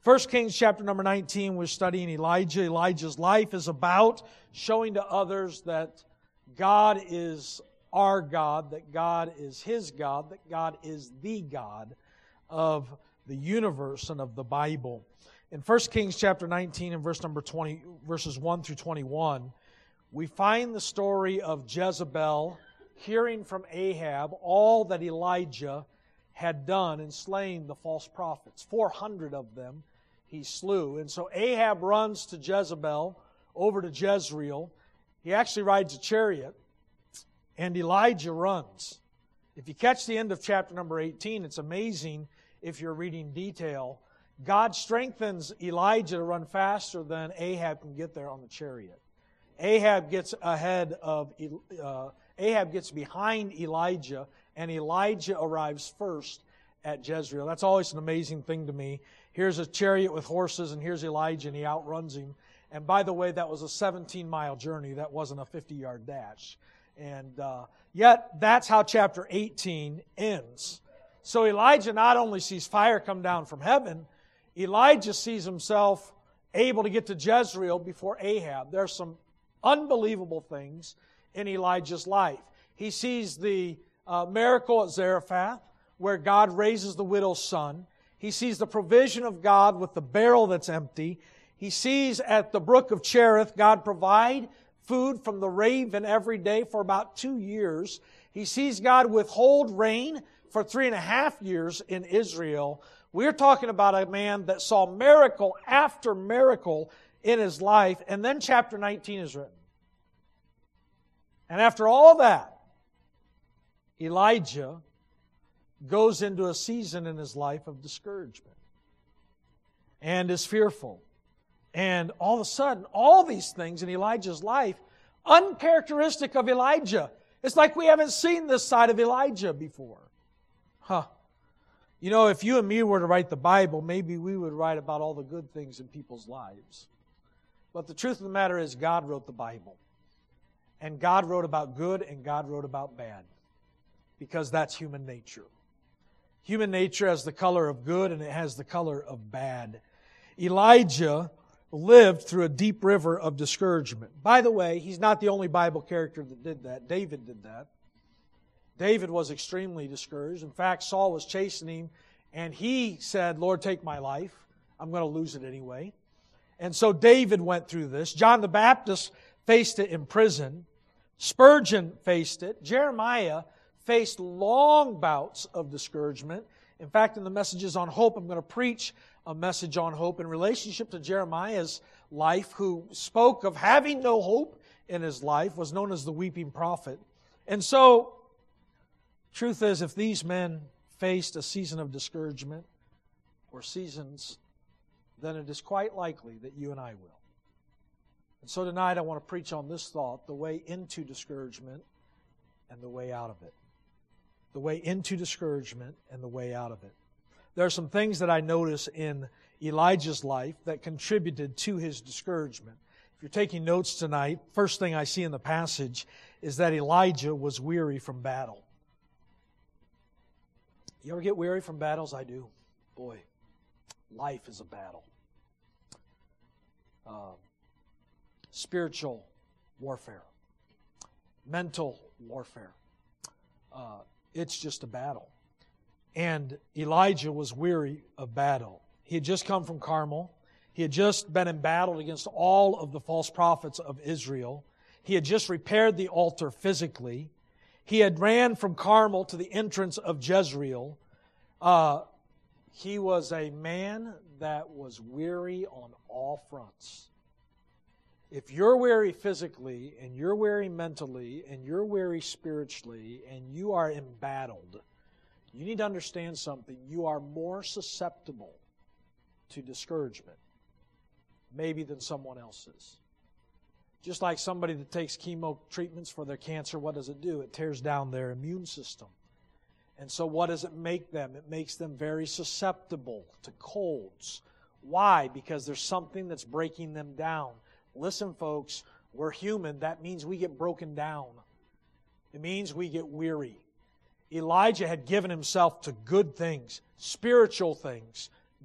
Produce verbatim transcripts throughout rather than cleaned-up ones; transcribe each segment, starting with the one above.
First Kings chapter number nineteen, we're studying Elijah. Elijah's life is about showing to others that God is our God, that God is His God, that God is the God of the universe and of the Bible. In First Kings chapter nineteen and verse number twenty, verses one through twenty-one, we find the story of Jezebel hearing from Ahab all that Elijah had done in slaying the false prophets. four hundred of them he slew. And so Ahab runs to Jezebel, over to Jezreel. He actually rides a chariot, and Elijah runs. If you catch the end of chapter number eighteen, it's amazing if you're reading detail. God strengthens Elijah to run faster than Ahab can get there on the chariot. Ahab gets ahead of, uh, Ahab gets behind Elijah, and Elijah arrives first at Jezreel. That's always an amazing thing to me. Here's a chariot with horses, and here's Elijah, and he outruns him. And by the way, that was a seventeen-mile journey. That wasn't a fifty-yard dash. And uh, yet, that's how chapter eighteen ends. So Elijah not only sees fire come down from heaven, Elijah sees himself able to get to Jezreel before Ahab. There's some unbelievable things in Elijah's life. He sees the uh, miracle at Zarephath, where God raises the widow's son. He sees the provision of God with the barrel that's empty. He sees at the brook of Cherith, God provide food from the raven every day for about two years. He sees God withhold rain for three and a half years in Israel. We're talking about a man that saw miracle after miracle in his life, and then chapter nineteen is written. And after all that, Elijah goes into a season in his life of discouragement and is fearful. And all of a sudden, all these things in Elijah's life, uncharacteristic of Elijah. It's like we haven't seen this side of Elijah before. Huh. You know, if you and me were to write the Bible, maybe we would write about all the good things in people's lives. But the truth of the matter is, God wrote the Bible. And God wrote about good and God wrote about bad. Because that's human nature. Human nature has the color of good and it has the color of bad. Elijah lived through a deep river of discouragement. By the way, he's not the only Bible character that did that. David did that. David was extremely discouraged. In fact, Saul was chasing him, and he said, Lord, take my life. I'm going to lose it anyway. And so David went through this. John the Baptist faced it in prison. Spurgeon faced it. Jeremiah faced long bouts of discouragement. In fact, in the messages on hope, I'm going to preach a message on hope in relationship to Jeremiah's life, who spoke of having no hope in his life, was known as the weeping prophet. And so, truth is, if these men faced a season of discouragement or seasons, then it is quite likely that you and I will. And so tonight I want to preach on this thought, the way into discouragement and the way out of it. The way into discouragement and the way out of it. There are some things that I notice in Elijah's life that contributed to his discouragement. If you're taking notes tonight, first thing I see in the passage is that Elijah was weary from battle. You ever get weary from battles? I do. Boy, life is a battle. Uh, spiritual warfare. Mental warfare. Uh, it's just a battle. And Elijah was weary of battle. He had just come from Carmel. He had just been in battle against all of the false prophets of Israel. He had just repaired the altar physically. He had ran from Carmel to the entrance of Jezreel. Uh, he was a man that was weary on all fronts. If you're weary physically, and you're weary mentally, and you're weary spiritually, and you are embattled, you need to understand something. You are more susceptible to discouragement, maybe, than someone else is. Just like somebody that takes chemo treatments for their cancer, what does it do? It tears down their immune system. And so what does it make them? It makes them very susceptible to colds. Why? Because there's something that's breaking them down. Listen, folks, we're human. That means we get broken down. It means we get weary. Elijah had given himself to good things, spiritual things,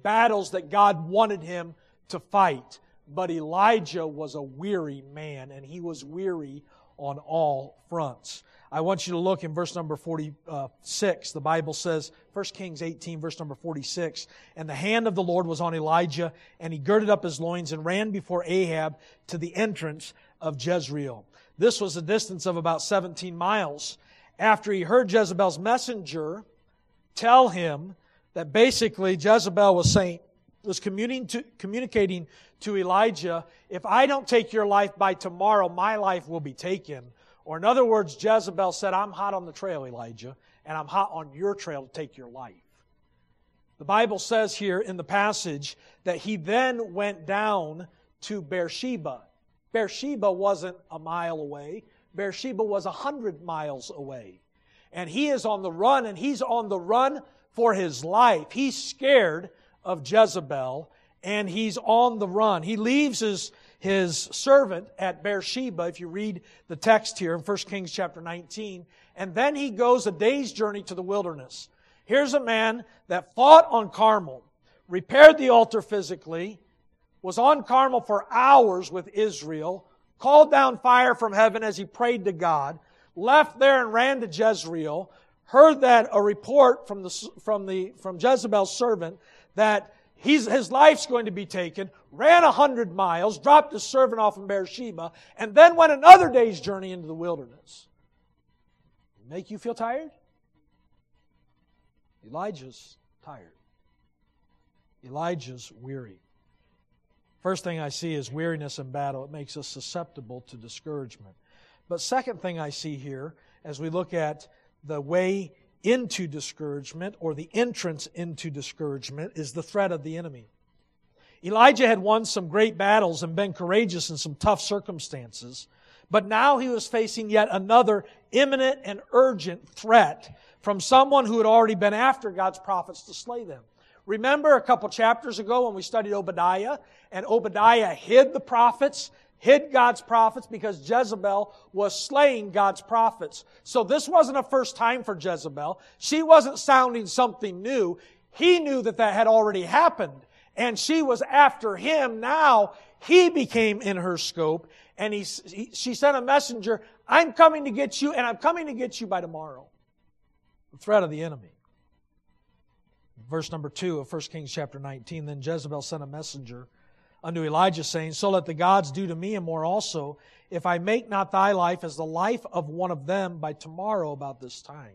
battles that God wanted him to fight. But Elijah was a weary man, and he was weary on all fronts. I want you to look in verse number forty-six. The Bible says, First Kings eighteen, verse number forty-six, "And the hand of the Lord was on Elijah, and he girded up his loins and ran before Ahab to the entrance of Jezreel." This was a distance of about seventeen miles. After he heard Jezebel's messenger tell him that basically Jezebel was saying, was communicating to, communicating to Elijah, if I don't take your life by tomorrow, my life will be taken. Or in other words, Jezebel said, I'm hot on the trail, Elijah, and I'm hot on your trail to take your life. The Bible says here in the passage that he then went down to Beersheba. Beersheba wasn't a mile away. Beersheba was a hundred miles away. And he is on the run, and he's on the run for his life. He's scared of Jezebel, and he's on the run. He leaves his, his servant at Beersheba, if you read the text here in First Kings chapter nineteen, and then he goes a day's journey to the wilderness. Here's a man that fought on Carmel, repaired the altar physically, was on Carmel for hours with Israel, called down fire from heaven as he prayed to God, left there and ran to Jezreel, heard that a report from the from the from Jezebel's servant that he's, his life's going to be taken, ran a hundred miles, dropped his servant off in Beersheba, and then went another day's journey into the wilderness. Make you feel tired? Elijah's tired. Elijah's weary. First thing I see is weariness in battle. It makes us susceptible to discouragement. But second thing I see here, as we look at the way into discouragement, or the entrance into discouragement, is the threat of the enemy. Elijah had won some great battles and been courageous in some tough circumstances, but now he was facing yet another imminent and urgent threat from someone who had already been after God's prophets to slay them. Remember a couple chapters ago when we studied Obadiah, and Obadiah hid the prophets, hid God's prophets because Jezebel was slaying God's prophets. So this wasn't a first time for Jezebel. She wasn't sounding something new. He knew that that had already happened, and she was after him. Now he became in her scope, and he, he, she sent a messenger, I'm coming to get you, and I'm coming to get you by tomorrow. The threat of the enemy. Verse number two of First Kings chapter nineteen, "Then Jezebel sent a messenger unto Elijah, saying, So let the gods do to me and more also, if I make not thy life as the life of one of them by tomorrow about this time."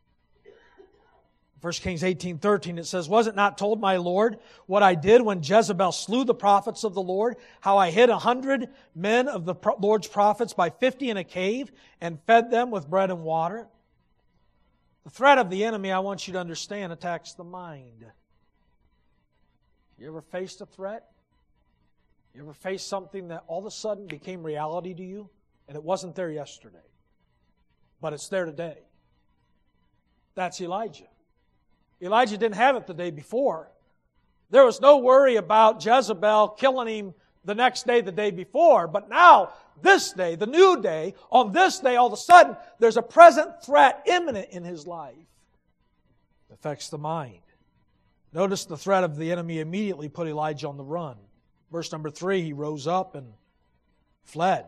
First Kings eighteen thirteen, it says, "Was it not told my Lord what I did when Jezebel slew the prophets of the Lord, how I hid a hundred men of the Lord's prophets by fifty in a cave and fed them with bread and water?" The threat of the enemy, I want you to understand, attacks the mind. You ever faced a threat? You ever faced something that all of a sudden became reality to you, and it wasn't there yesterday, but it's there today? That's Elijah. Elijah didn't have it the day before. There was no worry about Jezebel killing him the next day, the day before, but now, this day, the new day, on this day, all of a sudden, there's a present threat imminent in his life. It affects the mind. Notice the threat of the enemy immediately put Elijah on the run. Verse number three, he rose up and fled.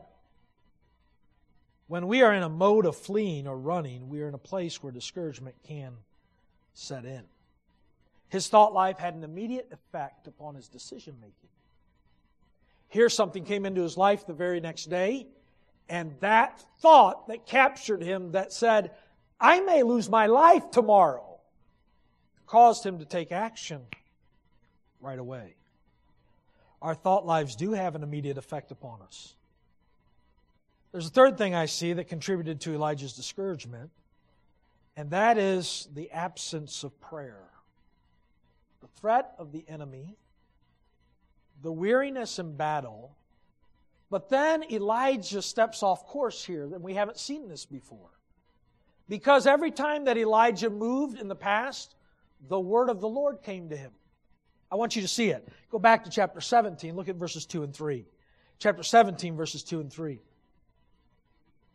When we are in a mode of fleeing or running, we are in a place where discouragement can set in. His thought life had an immediate effect upon his decision making. Here something came into his life the very next day, and that thought that captured him that said, I may lose my life tomorrow, caused him to take action right away. Our thought lives do have an immediate effect upon us. There's a third thing I see that contributed to Elijah's discouragement, and that is the absence of prayer. The threat of the enemy, the weariness in battle, but then Elijah steps off course here, and we haven't seen this before. Because every time that Elijah moved in the past, the word of the Lord came to him. I want you to see it. Go back to chapter seventeen. Look at verses two and three. Chapter seventeen, verses two and three.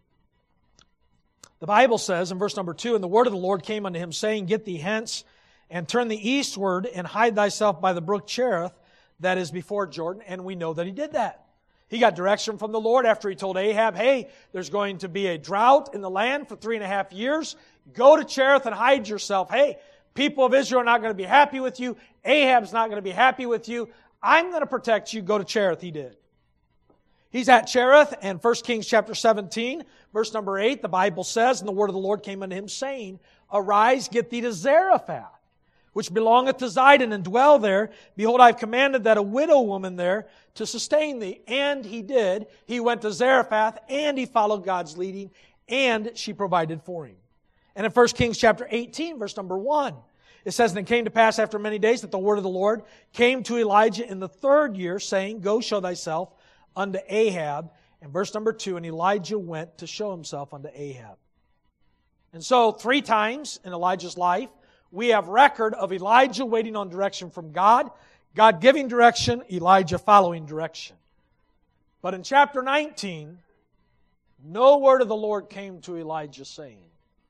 The Bible says in verse number two, "And the word of the Lord came unto him, saying, Get thee hence, and turn thee eastward, and hide thyself by the brook Cherith, that is before Jordan. And we know that he did that. He got direction from the Lord after he told Ahab, hey, there's going to be a drought in the land for three and a half years. Go to Cherith and hide yourself. Hey, people of Israel are not going to be happy with you. Ahab's not going to be happy with you. I'm going to protect you. Go to Cherith. He did. He's at Cherith, and First Kings chapter seventeen, verse number eight, the Bible says, and the word of the Lord came unto him, saying, Arise, get thee to Zarephath, which belongeth to Zidon, and dwell there. Behold, I have commanded that a widow woman there to sustain thee. And he did. He went to Zarephath, and he followed God's leading, and she provided for him. And in First Kings chapter eighteen, verse number one, it says, And it came to pass after many days that the word of the Lord came to Elijah in the third year, saying, Go show thyself unto Ahab. And verse number two, And Elijah went to show himself unto Ahab. And so, three times in Elijah's life, we have record of Elijah waiting on direction from God, God giving direction, Elijah following direction. But in chapter nineteen, no word of the Lord came to Elijah saying.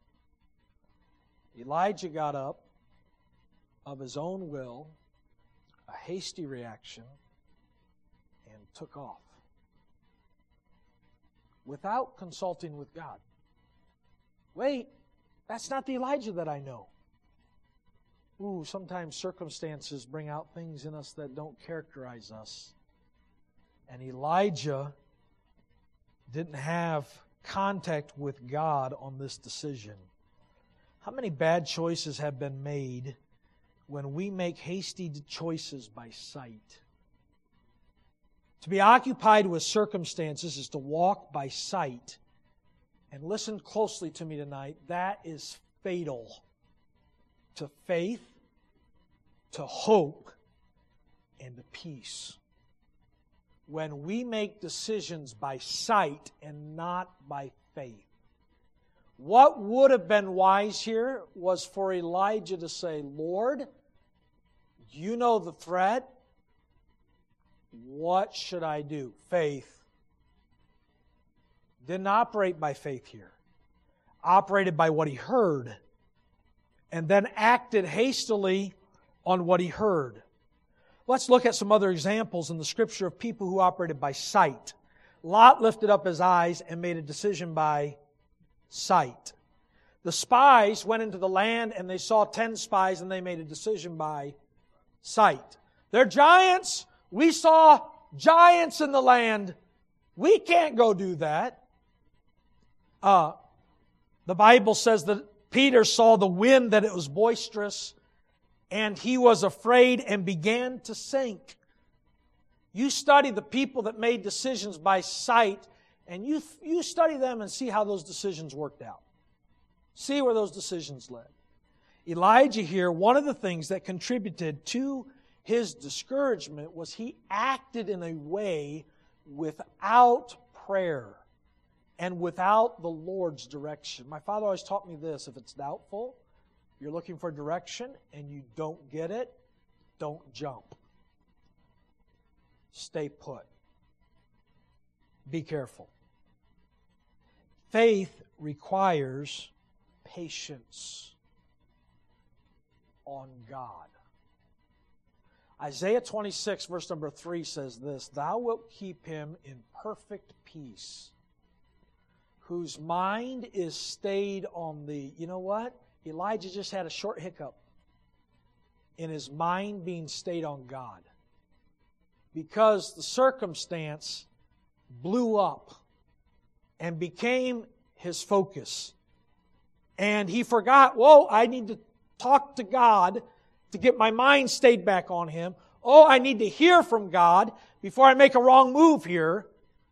Elijah got up of his own will, a hasty reaction, and took off without consulting with God. Wait, that's not the Elijah that I know. Ooh, sometimes circumstances bring out things in us that don't characterize us. And Elijah didn't have contact with God on this decision. How many bad choices have been made when we make hasty choices by sight? To be occupied with circumstances is to walk by sight. And listen closely to me tonight, that is fatal to faith, to hope, and to peace. When we make decisions by sight and not by faith. What would have been wise here was for Elijah to say, Lord, you know the threat. What should I do? Faith. Didn't operate by faith here. Operated by what he heard. And then acted hastily on what he heard. Let's look at some other examples in the Scripture of people who operated by sight. Lot lifted up his eyes and made a decision by sight. The spies went into the land and they saw ten spies and they made a decision by sight. They're giants. We saw giants in the land. We can't go do that. Uh, the Bible says that Peter saw the wind, that it was boisterous, and he was afraid and began to sink. You study the people that made decisions by sight, and you, you study them and see how those decisions worked out. See where those decisions led. Elijah here, one of the things that contributed to his discouragement was he acted in a way without prayer and without the Lord's direction. My father always taught me this: if it's doubtful, you're looking for direction and you don't get it, don't jump. Stay put. Be careful. Faith requires patience on God. Isaiah twenty-six, verse number three says this: Thou wilt keep him in perfect peace, whose mind is stayed on thee. You know what? Elijah just had a short hiccup in his mind being stayed on God, because the circumstance blew up and became his focus. And he forgot, whoa, I need to talk to God to get my mind stayed back on Him. Oh, I need to hear from God before I make a wrong move here.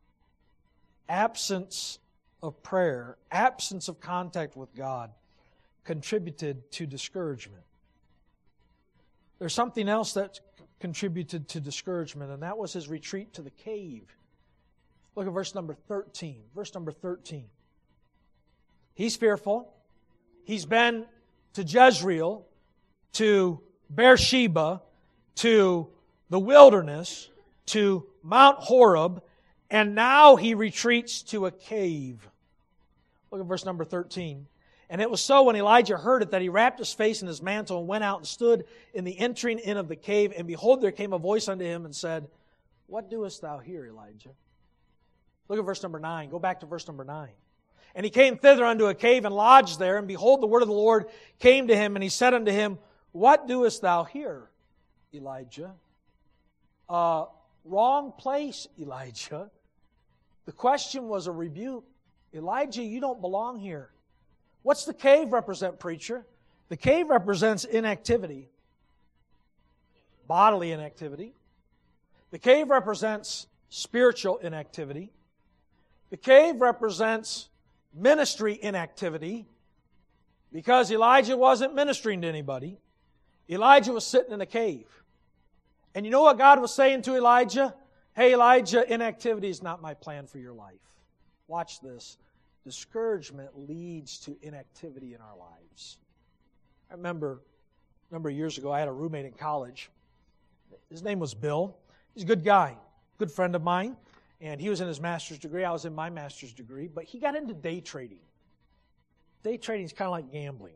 Absence of prayer, absence of contact with God contributed to discouragement. There's something else that contributed to discouragement, and that was his retreat to the cave. Look at verse number thirteen. Verse number thirteen. He's fearful. He's been to Jezreel, to Beersheba, to the wilderness, to Mount Horeb, and now he retreats to a cave. Look at verse number thirteen. And it was so when Elijah heard it that he wrapped his face in his mantle and went out and stood in the entering in of the cave. And behold, there came a voice unto him and said, What doest thou here, Elijah? Look at verse number nine. Go back to verse number nine. And he came thither unto a cave and lodged there. And behold, the word of the Lord came to him, and he said unto him, What doest thou here, Elijah? Uh, wrong place, Elijah. The question was a rebuke. Elijah, you don't belong here. What's the cave represent, preacher? The cave represents inactivity, bodily inactivity. The cave represents spiritual inactivity. The cave represents ministry inactivity because Elijah wasn't ministering to anybody. Elijah was sitting in a cave. And you know what God was saying to Elijah? Hey, Elijah, inactivity is not my plan for your life. Watch this. Discouragement leads to inactivity in our lives. I remember a number of years ago, I had a roommate in college. His name was Bill. He's a good guy, good friend of mine. And he was in his master's degree. I was in my master's degree. But he got into day trading. Day trading is kind of like gambling.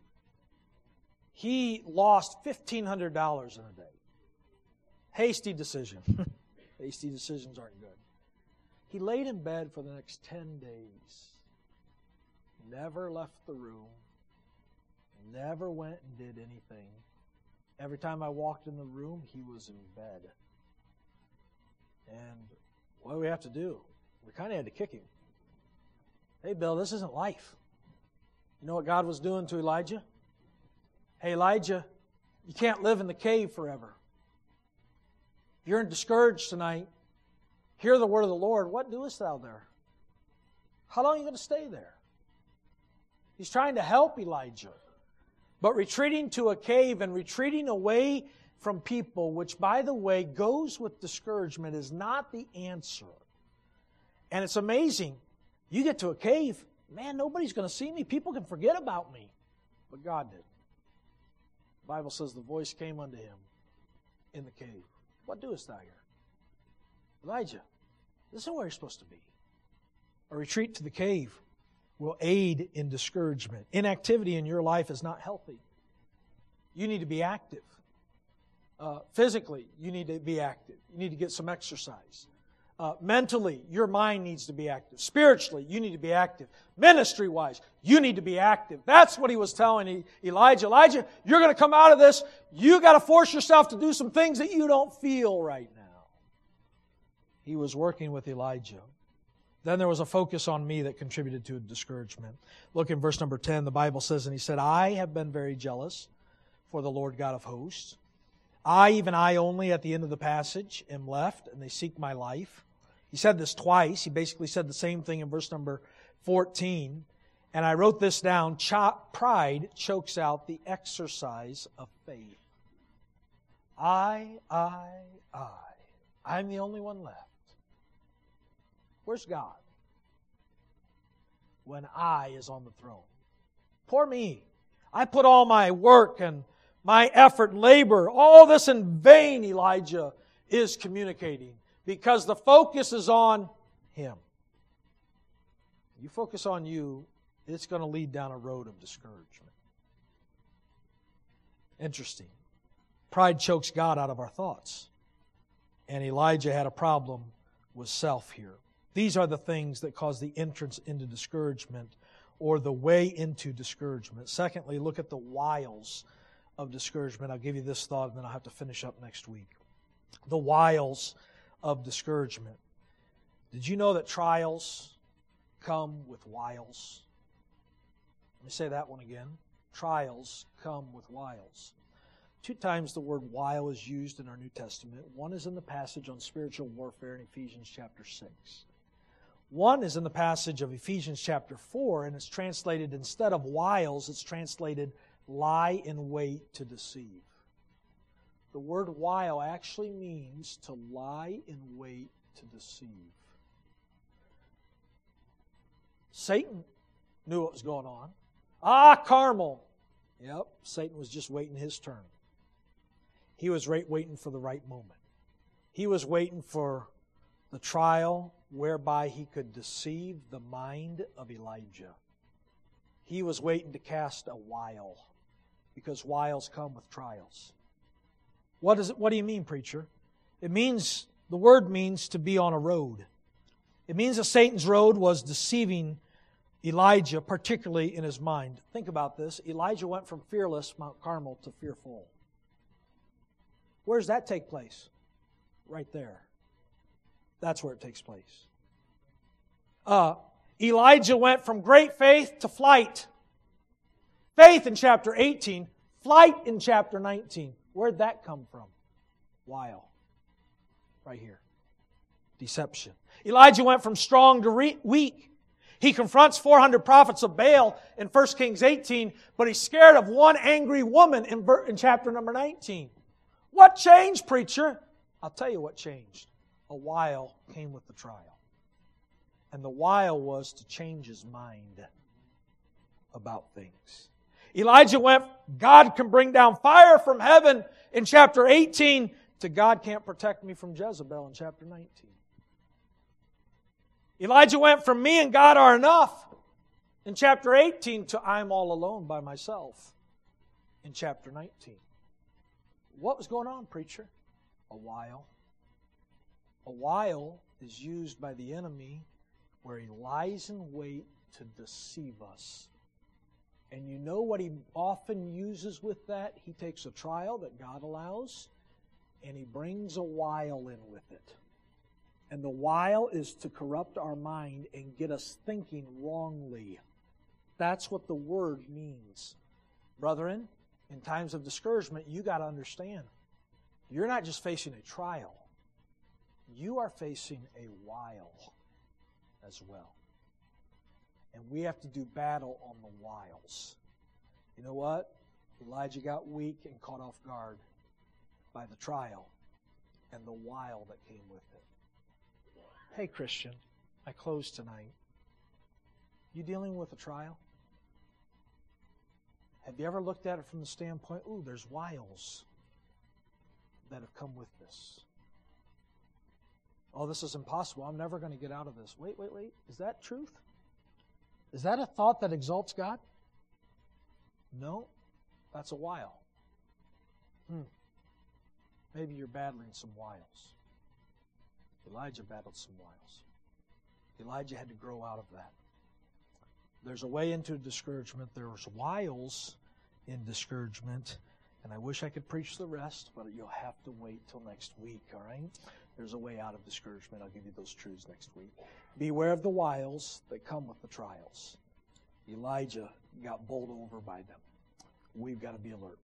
He lost fifteen hundred dollars in a day. Hasty decision. Hasty decisions aren't good. He laid in bed for the next ten days. Never left the room. Never went and did anything. Every time I walked in the room, he was in bed. And what do we have to do? We kind of had to kick him. Hey, Bill, this isn't life. You know what God was doing to Elijah? Hey, Elijah, you can't live in the cave forever. If you're discouraged tonight, hear the word of the Lord. What doest thou there? How long are you going to stay there? He's trying to help Elijah. But retreating to a cave and retreating away from people, which, by the way, goes with discouragement, is not the answer. And it's amazing. You get to a cave, man, nobody's going to see me. People can forget about me. But God did. The Bible says the voice came unto him in the cave. What doest thou here? Elijah, this isn't where you're supposed to be. A retreat to the cave will aid in discouragement. Inactivity in your life is not healthy. You need to be active. Uh, physically, you need to be active. You need to get some exercise. Uh, mentally, your mind needs to be active. Spiritually, you need to be active. Ministry-wise, you need to be active. That's what he was telling Elijah. Elijah, you're going to come out of this. You got to force yourself to do some things that you don't feel right now. He was working with Elijah. Then there was a focus on me that contributed to discouragement. Look in verse number ten. The Bible says, and he said, I have been very jealous for the Lord God of hosts. I, even I only, at the end of the passage, am left, and they seek my life. He said this twice. He basically said the same thing in verse number fourteen. And I wrote this down. Pride chokes out the exercise of faith. I, I, I. I'm the only one left. Where's God? When I is on the throne. Poor me. I put all my work and my effort and labor, all this in vain, Elijah is communicating. Because the focus is on him. You focus on you, it's going to lead down a road of discouragement. Interesting. Pride chokes God out of our thoughts. And Elijah had a problem with self here. These are the things that cause the entrance into discouragement or the way into discouragement. Secondly, look at the wiles of discouragement. I'll give you this thought and then I'll have to finish up next week. The wiles of discouragement. Did you know that trials come with wiles? Let me say that one again. Trials come with wiles. Two times the word wile is used in our New Testament. One is in the passage on spiritual warfare in Ephesians chapter six. One is in the passage of Ephesians chapter four, and it's translated, instead of wiles, it's translated lie in wait to deceive. The word wile actually means to lie in wait to deceive. Satan knew what was going on. Ah, Carmel. Yep, Satan was just waiting his turn. He was right, waiting for the right moment. He was waiting for the trial whereby he could deceive the mind of Elijah. He was waiting to cast a wile, because wiles come with trials. What is it? What do you mean, preacher? It means, the word means to be on a road. It means that Satan's road was deceiving Elijah, particularly in his mind. Think about this. Elijah went from fearless Mount Carmel to fearful. Where does that take place? Right there. That's where it takes place. Uh, Elijah went from great faith to flight. Faith in chapter eighteen, flight in chapter nineteen. Where'd that come from? Wile. Right here. Deception. Elijah went from strong to re- weak. He confronts four hundred prophets of Baal in First Kings eighteen, but he's scared of one angry woman in, ver- in chapter number nineteen. What changed, preacher? I'll tell you what changed. A wile came with the trial. And the wile was to change his mind about things. Elijah went, God can bring down fire from heaven in chapter eighteen, to God can't protect me from Jezebel in chapter nineteen. Elijah went from me and God are enough in chapter eighteen to I'm all alone by myself in chapter nineteen. What was going on, preacher? A wile. A wile is used by the enemy where he lies in wait to deceive us. And you know what he often uses with that? He takes a trial that God allows and he brings a wile in with it. And the wile is to corrupt our mind and get us thinking wrongly. That's what the word means. Brethren, in times of discouragement, you got to understand, you're not just facing a trial. You are facing a wile as well. And we have to do battle on the wiles. You know what? Elijah got weak and caught off guard by the trial and the wile that came with it. Hey, Christian, I close tonight. You dealing with a trial? Have you ever looked at it from the standpoint, ooh, there's wiles that have come with this? Oh, this is impossible. I'm never going to get out of this. Wait, wait, wait. Is that truth? Is that a thought that exalts God? No, that's a wile. Hmm. Maybe you're battling some wiles. Elijah battled some wiles. Elijah had to grow out of that. There's a way into discouragement. There's wiles in discouragement. And I wish I could preach the rest, but you'll have to wait till next week, all right? There's a way out of discouragement. I'll give you those truths next week. Beware of the wiles that come with the trials. Elijah got bowled over by them. We've got to be alert.